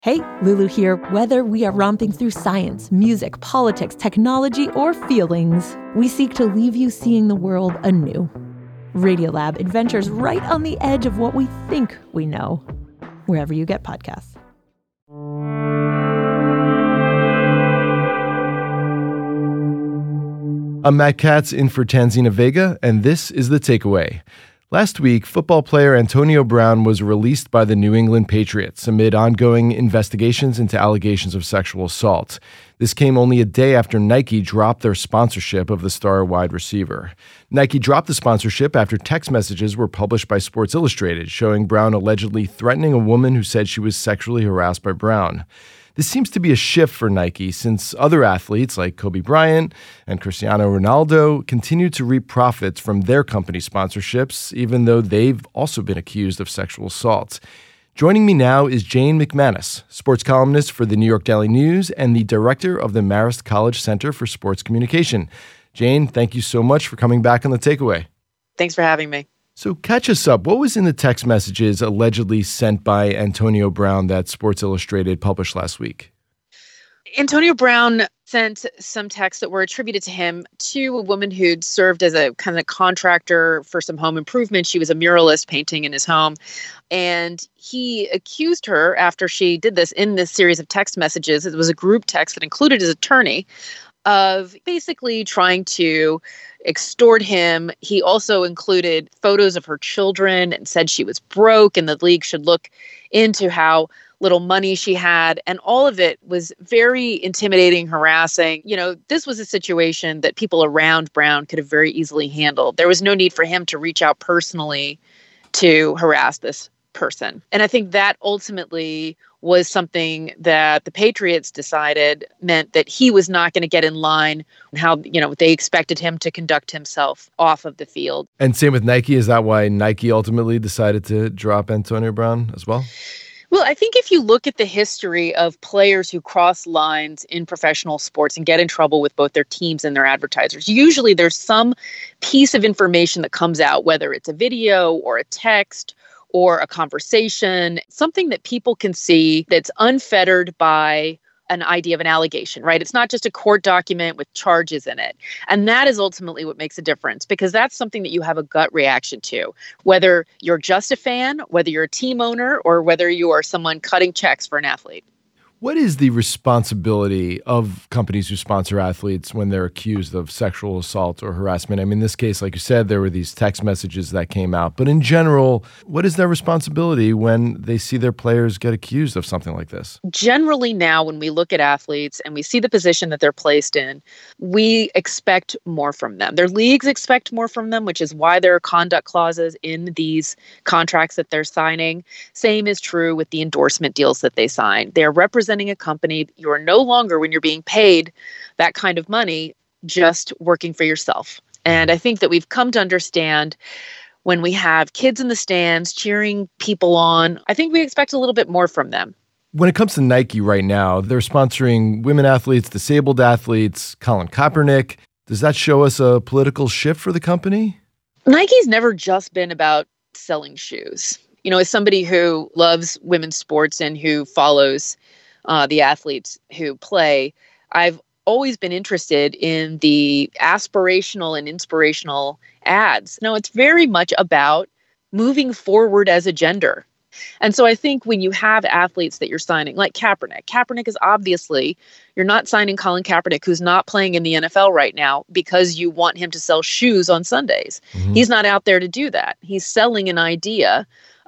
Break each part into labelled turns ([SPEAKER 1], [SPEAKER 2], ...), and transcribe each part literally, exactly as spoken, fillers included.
[SPEAKER 1] Hey, Lulu here. Whether we are romping through science, music, politics, technology, or feelings, we seek to leave you seeing the world anew. Radiolab adventures right on the edge of what we think we know, wherever you get podcasts.
[SPEAKER 2] I'm Matt Katz in for Tanzina Vega, and this is The Takeaway. Last week, football player Antonio Brown was released by the New England Patriots amid ongoing investigations into allegations of sexual assault. This came only a day after Nike dropped their sponsorship of the star wide receiver. Nike dropped the sponsorship after text messages were published by Sports Illustrated showing Brown allegedly threatening a woman who said she was sexually harassed by Brown. This seems to be a shift for Nike since other athletes like Kobe Bryant and Cristiano Ronaldo continue to reap profits from their company sponsorships, even though they've also been accused of sexual assault. Joining me now is Jane McManus, sports columnist for the New York Daily News and the director of the Marist College Center for Sports Communication. Jane, thank you so much for coming back on The Takeaway.
[SPEAKER 3] Thanks for having me.
[SPEAKER 2] So catch us up. What was in the text messages allegedly sent by Antonio Brown that Sports Illustrated published last week?
[SPEAKER 3] Antonio Brown sent some texts that were attributed to him to a woman who'd served as a kind of contractor for some home improvement. She was a muralist painting in his home. And he accused her after she did this in this series of text messages. It was a group text that included his attorney of basically trying to extort him. He also included photos of her children and said she was broke and the league should look into how little money she had. And all of it was very intimidating, harassing. You know, this was a situation that people around Brown could have very easily handled. There was no need for him to reach out personally to harass this person. And I think that ultimately was something that the Patriots decided meant that he was not going to get in line and how, you know, they expected him to conduct himself off of the field.
[SPEAKER 2] And same with Nike. Is that why Nike ultimately decided to drop Antonio Brown as well?
[SPEAKER 3] Well, I think if you look at the history of players who cross lines in professional sports and get in trouble with both their teams and their advertisers, usually there's some piece of information that comes out, whether it's a video or a text or a conversation, something that people can see that's unfettered by an idea of an allegation, right? It's not just a court document with charges in it. And that is ultimately what makes a difference, because that's something that you have a gut reaction to, whether you're just a fan, whether you're a team owner, or whether you are someone cutting checks for an athlete.
[SPEAKER 2] What is the responsibility of companies who sponsor athletes when they're accused of sexual assault or harassment? I mean, in this case, like you said, there were these text messages that came out. But in general, what is their responsibility when they see their players get accused of something like this?
[SPEAKER 3] Generally now, when we look at athletes and we see the position that they're placed in, we expect more from them. Their leagues expect more from them, which is why there are conduct clauses in these contracts that they're signing. Same is true with the endorsement deals that they sign. They're representing a company. You are no longer, when you're being paid that kind of money, just working for yourself. And I think that we've come to understand when we have kids in the stands cheering people on, I think we expect a little bit more from them.
[SPEAKER 2] When it comes to Nike right now, they're sponsoring women athletes, disabled athletes, Colin Kaepernick. Does that show us a political shift for the company?
[SPEAKER 3] Nike's never just been about selling shoes. You know, as somebody who loves women's sports and who follows Uh, the athletes who play, I've always been interested in the aspirational and inspirational ads. No, it's very much about moving forward as a gender. And so I think when you have athletes that you're signing, like Kaepernick, Kaepernick is obviously, you're not signing Colin Kaepernick, who's not playing in the N F L right now, because you want him to sell shoes on Sundays. Mm-hmm. He's not out there to do that. He's selling an idea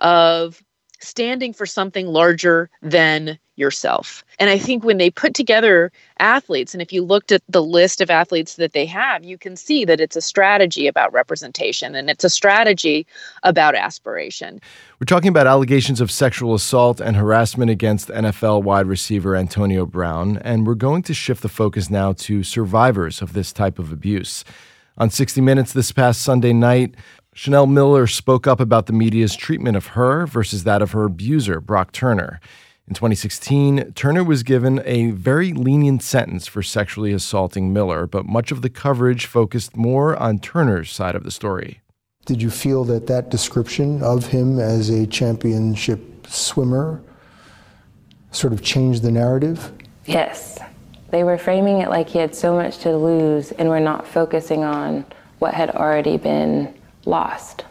[SPEAKER 3] of standing for something larger than yourself. And I think when they put together athletes, and if you looked at the list of athletes that they have, you can see that it's a strategy about representation and it's a strategy about aspiration.
[SPEAKER 2] We're talking about allegations of sexual assault and harassment against N F L wide receiver Antonio Brown, and we're going to shift the focus now to survivors of this type of abuse. On sixty minutes this past Sunday night, Chanel Miller spoke up about the media's treatment of her versus that of her abuser, Brock Turner. In twenty sixteen, Turner was given a very lenient sentence for sexually assaulting Miller, but much of the coverage focused more on Turner's side of the story.
[SPEAKER 4] Did you feel that that description of him as a championship swimmer sort of change the narrative?
[SPEAKER 5] Yes. They were framing it like he had so much to lose and were not focusing on what had already been lost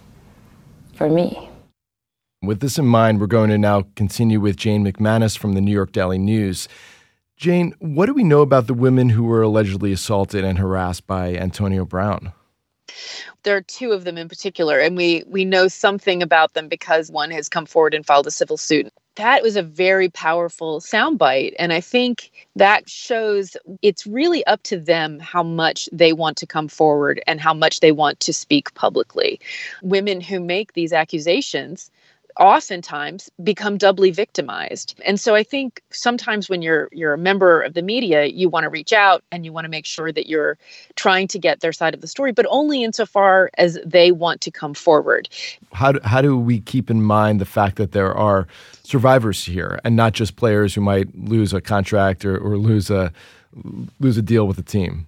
[SPEAKER 5] for me.
[SPEAKER 2] With this in mind, we're going to now continue with Jane McManus from the New York Daily News. Jane, what do we know about the women who were allegedly assaulted and harassed by Antonio Brown?
[SPEAKER 3] There are two of them in particular, and we we know something about them because one has come forward and filed a civil suit. That was a very powerful soundbite, and I think that shows it's really up to them how much they want to come forward and how much they want to speak publicly. Women who make these accusations oftentimes become doubly victimized. And so I think sometimes when you're you're a member of the media, you want to reach out and you want to make sure that you're trying to get their side of the story, but only insofar as they want to come forward.
[SPEAKER 2] How do, how do we keep in mind the fact that there are survivors here and not just players who might lose a contract or, or lose a lose a deal with the team?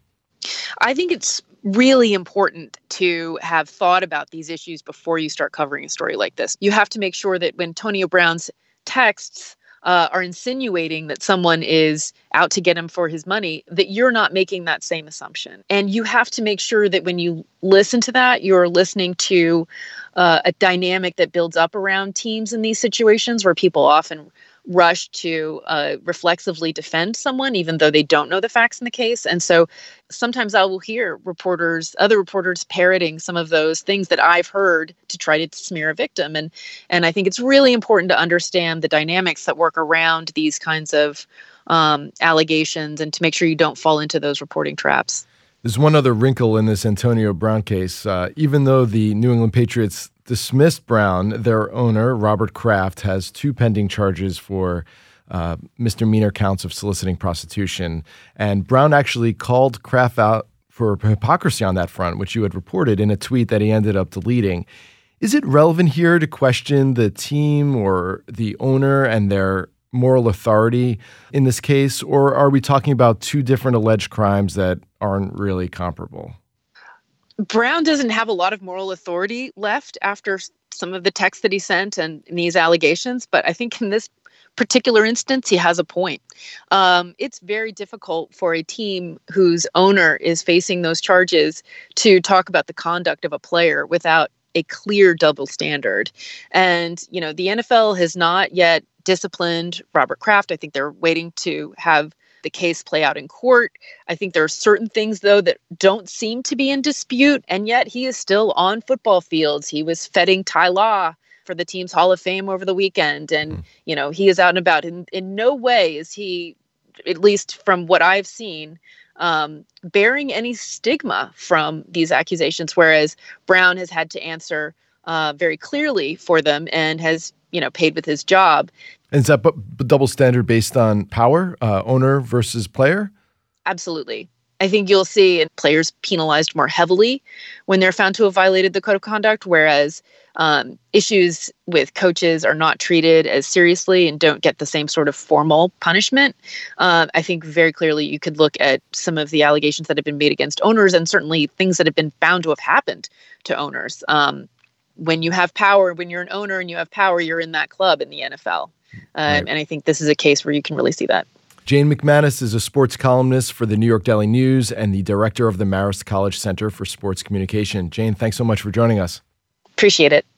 [SPEAKER 3] I think it's really important to have thought about these issues before you start covering a story like this. You have to make sure that when Antonio Brown's texts uh, are insinuating that someone is out to get him for his money, that you're not making that same assumption. And you have to make sure that when you listen to that, you're listening to uh, a dynamic that builds up around teams in these situations where people often rush to uh, reflexively defend someone, even though they don't know the facts in the case. And so sometimes I will hear reporters, other reporters parroting some of those things that I've heard to try to smear a victim. And, and I think it's really important to understand the dynamics that work around these kinds of um, allegations and to make sure you don't fall into those reporting traps.
[SPEAKER 2] There's one other wrinkle in this Antonio Brown case. Uh, even though the New England Patriots dismissed Brown, their owner, Robert Kraft, has two pending charges for uh, misdemeanor counts of soliciting prostitution. And Brown actually called Kraft out for hypocrisy on that front, which you had reported in a tweet that he ended up deleting. Is it relevant here to question the team or the owner and their moral authority in this case, or are we talking about two different alleged crimes that aren't really comparable?
[SPEAKER 3] Brown doesn't have a lot of moral authority left after some of the texts that he sent and, and these allegations, but I think in this particular instance, he has a point. Um, it's very difficult for a team whose owner is facing those charges to talk about the conduct of a player without a clear double standard. And, you know, the N F L has not yet disciplined Robert Kraft. I think they're waiting to have the case play out in court. I think there are certain things, though, that don't seem to be in dispute, and yet he is still on football fields. He was feting Ty Law for the team's Hall of Fame over the weekend, and, mm. you know, he is out and about. In, in no way is he, at least from what I've seen, um, bearing any stigma from these accusations, whereas Brown has had to answer uh, very clearly for them and has, you know, paid with his job.
[SPEAKER 2] And is that b- b- double standard based on power, uh, owner versus player?
[SPEAKER 3] Absolutely. I think you'll see players penalized more heavily when they're found to have violated the code of conduct, whereas um, issues with coaches are not treated as seriously and don't get the same sort of formal punishment. Uh, I think very clearly you could look at some of the allegations that have been made against owners and certainly things that have been found to have happened to owners. Um, when you have power, when you're an owner and you have power, you're in that club in the N F L. Uh, right. And I think this is a case where you can really see that.
[SPEAKER 2] Jane McManus is a sports columnist for the New York Daily News and the director of the Marist College Center for Sports Communication. Jane, thanks so much for joining us.
[SPEAKER 3] Appreciate it.